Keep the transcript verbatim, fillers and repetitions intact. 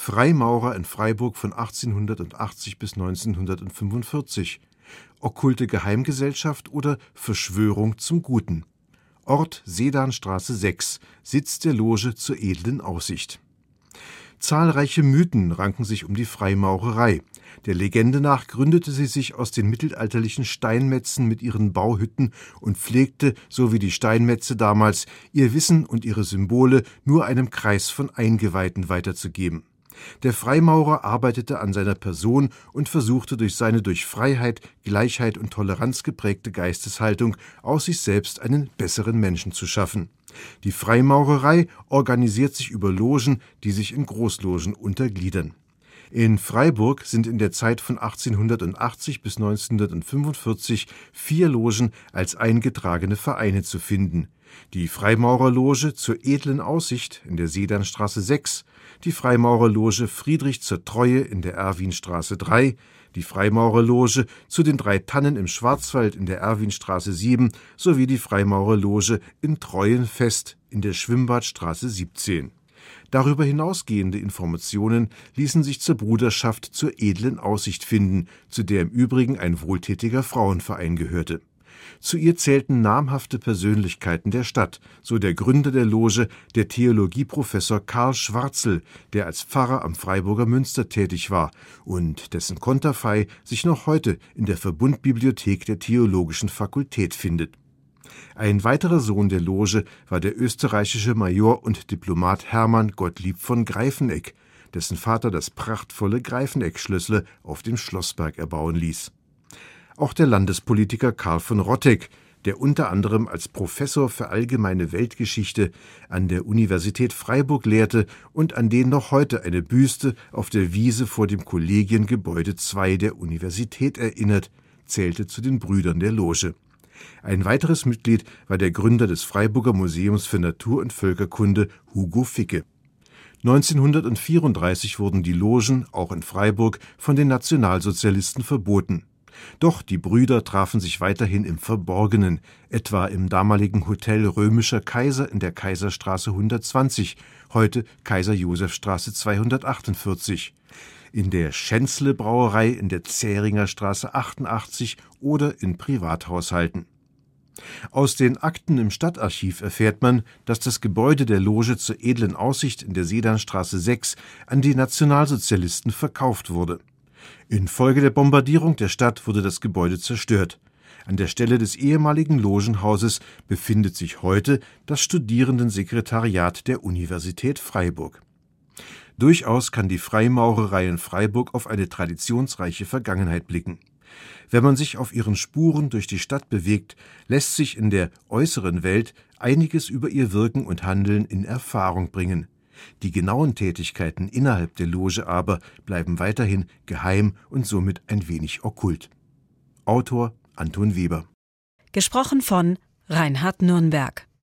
Freimaurer in Freiburg von achtzehnhundertachtzig bis neunzehnhundertfünfundvierzig, okkulte Geheimgesellschaft oder Verschwörung zum Guten. Ort Sedanstraße sechs, Sitz der Loge zur edlen Aussicht. Zahlreiche Mythen ranken sich um die Freimaurerei. Der Legende nach gründete sie sich aus den mittelalterlichen Steinmetzen mit ihren Bauhütten und pflegte, so wie die Steinmetze damals, ihr Wissen und ihre Symbole nur einem Kreis von Eingeweihten weiterzugeben. Der Freimaurer arbeitete an seiner Person und versuchte durch seine durch Freiheit, Gleichheit und Toleranz geprägte Geisteshaltung aus sich selbst einen besseren Menschen zu schaffen. Die Freimaurerei organisiert sich über Logen, die sich in Großlogen untergliedern. In Freiburg sind in der Zeit von achtzehnhundertachtzig bis neunzehnhundertfünfundvierzig vier Logen als eingetragene Vereine zu finden: die Freimaurerloge zur edlen Aussicht in der Sedanstraße sechs, die Freimaurerloge Friedrich zur Treue in der Erwinstraße drei, die Freimaurerloge zu den drei Tannen im Schwarzwald in der Erwinstraße sieben sowie die Freimaurerloge in Treuenfest in der Schwimmbadstraße siebzehn. Darüber hinausgehende Informationen ließen sich zur Bruderschaft zur edlen Aussicht finden, zu der im Übrigen ein wohltätiger Frauenverein gehörte. Zu ihr zählten namhafte Persönlichkeiten der Stadt, so der Gründer der Loge, der Theologieprofessor Karl Schwarzel, der als Pfarrer am Freiburger Münster tätig war und dessen Konterfei sich noch heute in der Verbundbibliothek der Theologischen Fakultät findet. Ein weiterer Sohn der Loge war der österreichische Major und Diplomat Hermann Gottlieb von Greifenegg, dessen Vater das prachtvolle Greifenegg-Schlössle auf dem Schlossberg erbauen ließ. Auch der Landespolitiker Karl von Rotteck, der unter anderem als Professor für allgemeine Weltgeschichte an der Universität Freiburg lehrte und an den noch heute eine Büste auf der Wiese vor dem Kollegiengebäude zwei der Universität erinnert, zählte zu den Brüdern der Loge. Ein weiteres Mitglied war der Gründer des Freiburger Museums für Natur- und Völkerkunde, Hugo Ficke. neunzehnhundertvierunddreißig wurden die Logen, auch in Freiburg, von den Nationalsozialisten verboten. Doch die Brüder trafen sich weiterhin im Verborgenen, etwa im damaligen Hotel Römischer Kaiser in der Kaiserstraße hundertzwanzig, heute Kaiser-Joseph-Straße zweihundertachtundvierzig, in der Schänzle-Brauerei in der Zähringer Straße achtundachtzig oder in Privathaushalten. Aus den Akten im Stadtarchiv erfährt man, dass das Gebäude der Loge zur edlen Aussicht in der Sedanstraße sechs an die Nationalsozialisten verkauft wurde. Infolge der Bombardierung der Stadt wurde das Gebäude zerstört. An der Stelle des ehemaligen Logenhauses befindet sich heute das Studierendensekretariat der Universität Freiburg. Durchaus kann die Freimaurerei in Freiburg auf eine traditionsreiche Vergangenheit blicken. Wenn man sich auf ihren Spuren durch die Stadt bewegt, lässt sich in der äußeren Welt einiges über ihr Wirken und Handeln in Erfahrung bringen. Die genauen Tätigkeiten innerhalb der Loge aber bleiben weiterhin geheim und somit ein wenig okkult. Autor Anton Weber. Gesprochen von Reinhard Nürnberg.